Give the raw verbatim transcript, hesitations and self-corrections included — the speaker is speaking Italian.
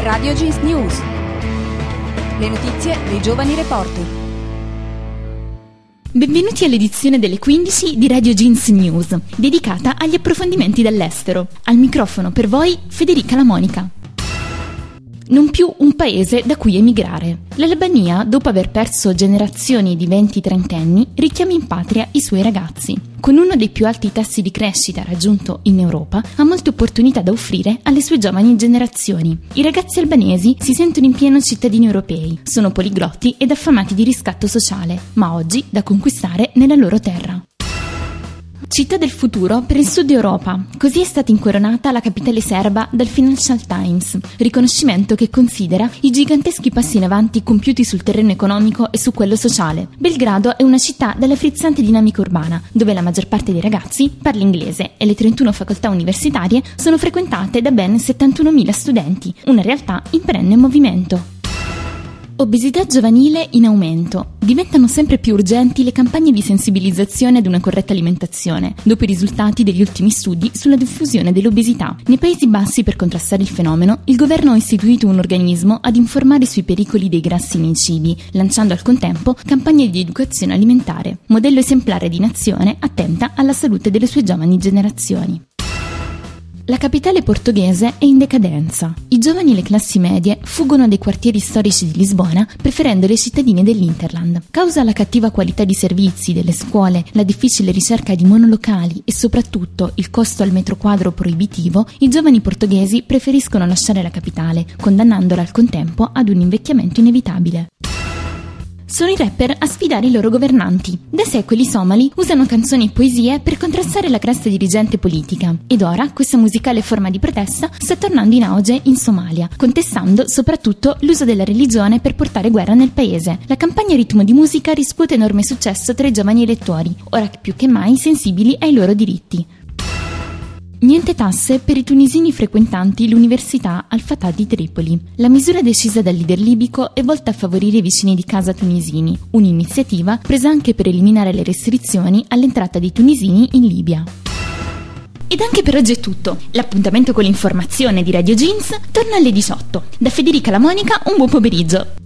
Radio Jeans News. Le notizie dei giovani reporter. Benvenuti all'edizione delle quindici di Radio Jeans News, dedicata agli approfondimenti dall'estero. Al microfono per voi Federica La Monica. Non più un paese da cui emigrare. L'Albania, dopo aver perso generazioni di venti-trentenni, richiama in patria i suoi ragazzi. Con uno dei più alti tassi di crescita raggiunto in Europa, ha molte opportunità da offrire alle sue giovani generazioni. I ragazzi albanesi si sentono in pieno cittadini europei, sono poliglotti ed affamati di riscatto sociale, ma oggi da conquistare nella loro terra. Città del futuro per il Sud Europa, così è stata incoronata la capitale serba dal Financial Times, riconoscimento che considera i giganteschi passi in avanti compiuti sul terreno economico e su quello sociale. Belgrado è una città dalla frizzante dinamica urbana, dove la maggior parte dei ragazzi parla inglese e le trentuno facoltà universitarie sono frequentate da ben settantunomila studenti, una realtà in perenne movimento. Obesità giovanile in aumento. Diventano sempre più urgenti le campagne di sensibilizzazione ad una corretta alimentazione, dopo i risultati degli ultimi studi sulla diffusione dell'obesità. Nei Paesi Bassi, per contrastare il fenomeno, il governo ha istituito un organismo ad informare sui pericoli dei grassi nei cibi, lanciando al contempo campagne di educazione alimentare, modello esemplare di nazione attenta alla salute delle sue giovani generazioni. La capitale portoghese è in decadenza. I giovani e le classi medie fuggono dai quartieri storici di Lisbona, preferendo le cittadine dell'Interland. Causa la cattiva qualità di servizi delle scuole, la difficile ricerca di monolocali e soprattutto il costo al metro quadro proibitivo, i giovani portoghesi preferiscono lasciare la capitale, condannandola al contempo ad un invecchiamento inevitabile. Sono i rapper a sfidare i loro governanti. Da secoli i somali usano canzoni e poesie per contrastare la cresta dirigente politica. Ed ora questa musicale forma di protesta sta tornando in auge in Somalia, contestando soprattutto l'uso della religione per portare guerra nel paese. La campagna a ritmo di musica riscuote enorme successo tra i giovani elettori, ora più che mai sensibili ai loro diritti. Niente tasse per i tunisini frequentanti l'Università Al-Fatah di Tripoli. La misura decisa dal leader libico è volta a favorire i vicini di casa tunisini, un'iniziativa presa anche per eliminare le restrizioni all'entrata dei tunisini in Libia. Ed anche per oggi è tutto. L'appuntamento con l'informazione di Radio Jeans torna alle diciotto. Da Federica La Monica un buon pomeriggio.